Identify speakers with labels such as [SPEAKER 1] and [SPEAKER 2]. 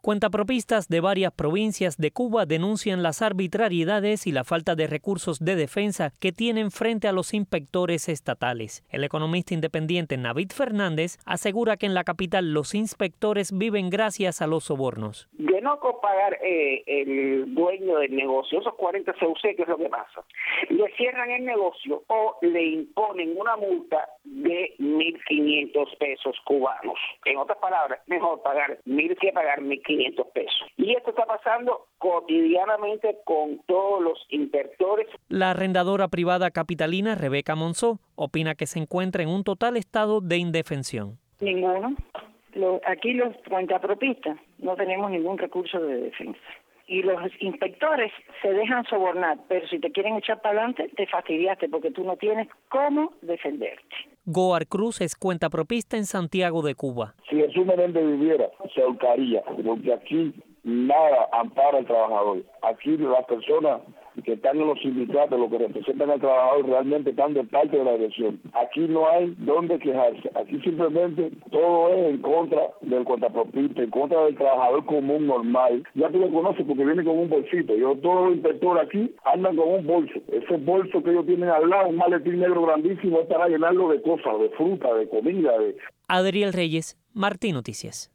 [SPEAKER 1] Cuentapropistas de varias provincias de Cuba denuncian las arbitrariedades y la falta de recursos de defensa que tienen frente a los inspectores estatales. El economista independiente Navid Fernández asegura que en la capital los inspectores viven gracias a los sobornos.
[SPEAKER 2] De no pagar el dueño del negocio, esos 40 CUC, ¿qué es lo que pasa? Le cierran el negocio o le imponen una multa de 1.500 pesos cubanos. En otras palabras, mejor pagar 1.000 que pagar 1.500 pesos. Y esto está pasando cotidianamente con todos los inspectores.
[SPEAKER 1] La arrendadora privada capitalina Rebeca Monzó opina que se encuentra en un total estado de indefensión.
[SPEAKER 3] Ninguno. Aquí los cuentapropistas no tenemos ningún recurso de defensa. Y los inspectores se dejan sobornar, pero si te quieren echar para adelante, te fastidiaste porque tú no tienes cómo defenderte.
[SPEAKER 1] Goar Cruz es cuentapropista en Santiago de Cuba.
[SPEAKER 4] Si Jesús Menéndez viviera, se ahorcaría, porque aquí nada ampara al trabajador. Aquí las personas que están en los sindicatos, los que representan al trabajador, realmente están de parte de la dirección. Aquí no hay dónde quejarse. Aquí simplemente todo es en contra del cuentapropista, en contra del trabajador común normal. Ya tú lo conoces porque viene con un bolsito. Todos los inspectores aquí andan con un bolso. Ese bolso que ellos tienen al lado, un maletín negro grandísimo, es para llenarlo de cosas, de fruta, de comida.
[SPEAKER 1] Adriel Reyes, Martín Noticias.